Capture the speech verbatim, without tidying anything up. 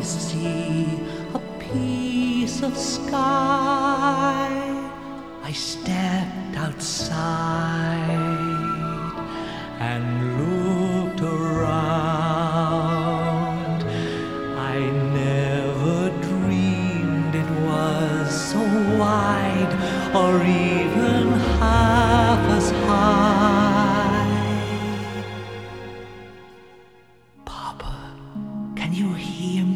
see a piece of sky. I stepped outside and looked around. I never dreamed it was so wide or even